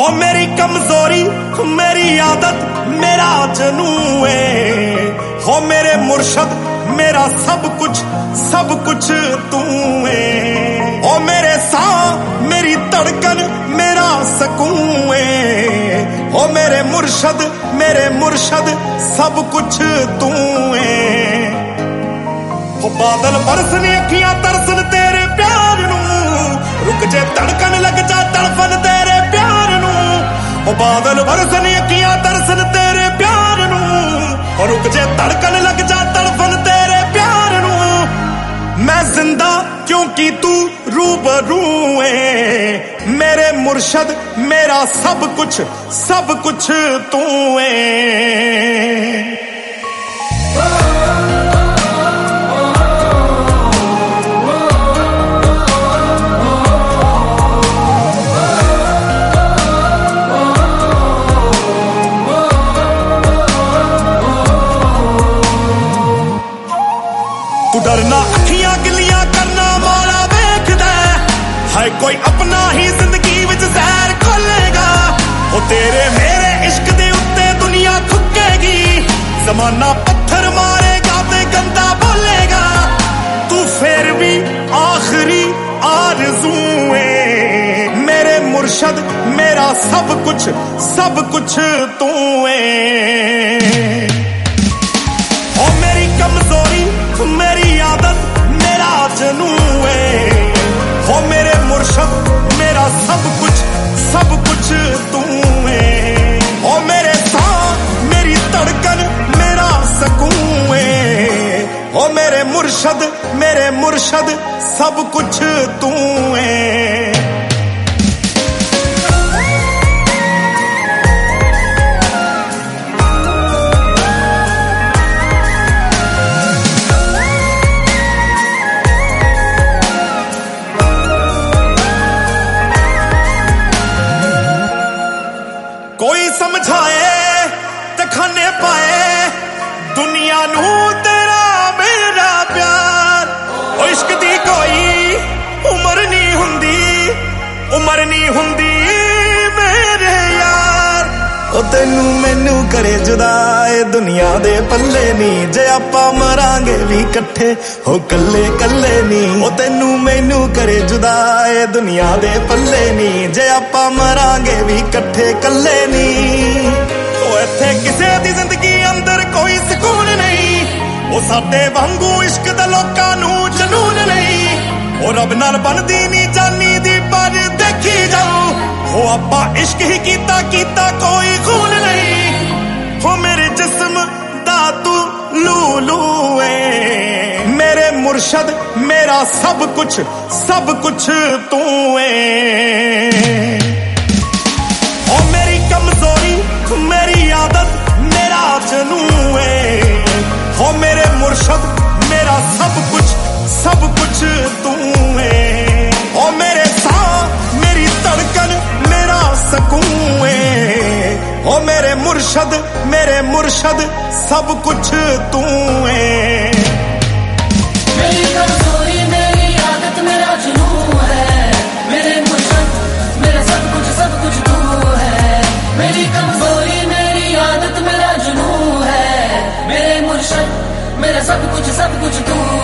हो मेरी कमजोरी मेरी आदत मेरा जनू है, हो मेरे मुर्शद मेरा सब कुछ तू है। हो मेरे सांस मेरी धड़कन मेरा सकून है, हो मेरे मुर्शद सब कुछ तू है। हो बादल बरसन अखियां तरसन तेरे प्यार नू, रुक जे धड़कन लग जा तड़फन तेरे प्यार नू। हो बादल बरसन अखियां तरसन तेरे प्यार नू, और रुक जे धड़कन लग जा तड़फन तेरे प्यार नू। मैं जिंदा क्योंकि तू रूबरू है, मेरे मुर्शद मेरा सब कुछ तू है। तू डरना अखियां गिलियां करना माड़ा वेखदा है, कोई अपना ही जिंदगी विच जहर खोलेगा। ओ तेरे मेरे इश्क दे उत्ते दुनिया थुकेगी, जमाना पत्थर मारेगा ते गंदा बोलेगा। तू फिर भी आखिरी आरज़ू है, मेरे मुर्शद मेरा सब कुछ तू है। ओ मेरी कमजोरी मेरी आदत मेरा जनू है, हो मेरे मुर्शद मेरा सब कुछ तू है। हो मेरे सांस मेरी धड़कन मेरा सकून है, हो मेरे मुर्शद सब कुछ तू है। कोई समझाए ते खाने पाए दुनिया नू तेरा मेरा प्यार। ओ इश्क दी कोई उम्र नहीं हुंदी मेरे यार। ओ तेनू मैनू करे जुदा ए दुनिया दे पल्ले नी, जे आपां मरांगे भी कट्ठे हो कल्ले नी। ओ तेनू मैनू करे जुदा ए दुनिया दे पल्ले नी, जे आपां मरांगे भी कट्ठे कल्ले नी। ओ इत्थे किसे दी जिंदगी अंदर कोई सुकून नहीं, ओ साडे वांगू इश्क दा लोकां नू जनून नहीं। ओ रब नाल बनदी नी जानी दी पर देखी जाओ, हो आपां इश्क ही कीता कोई खून नहीं। हो मेरे जिस्म दा तू लूलू है, मेरे मुर्शद मेरा सब कुछ तू है। ओ मेरी कमजोरी मेरी आदत मेरा जनू है, हो मेरे मुर्शद मेरा सब कुछ तू है। ओ मेरे सांस मेरी धड़कन मेरा सकून है, ओ मेरे मुर्शद सब कुछ तू है। मेरी कमजोरी मेरी आदत मेरा जुनून है, मेरे मुर्शद मेरा सब कुछ तू है। मेरी कमजोरी मेरी आदत मेरा जुनून है, मेरे मुर्शद मेरा सब कुछ तू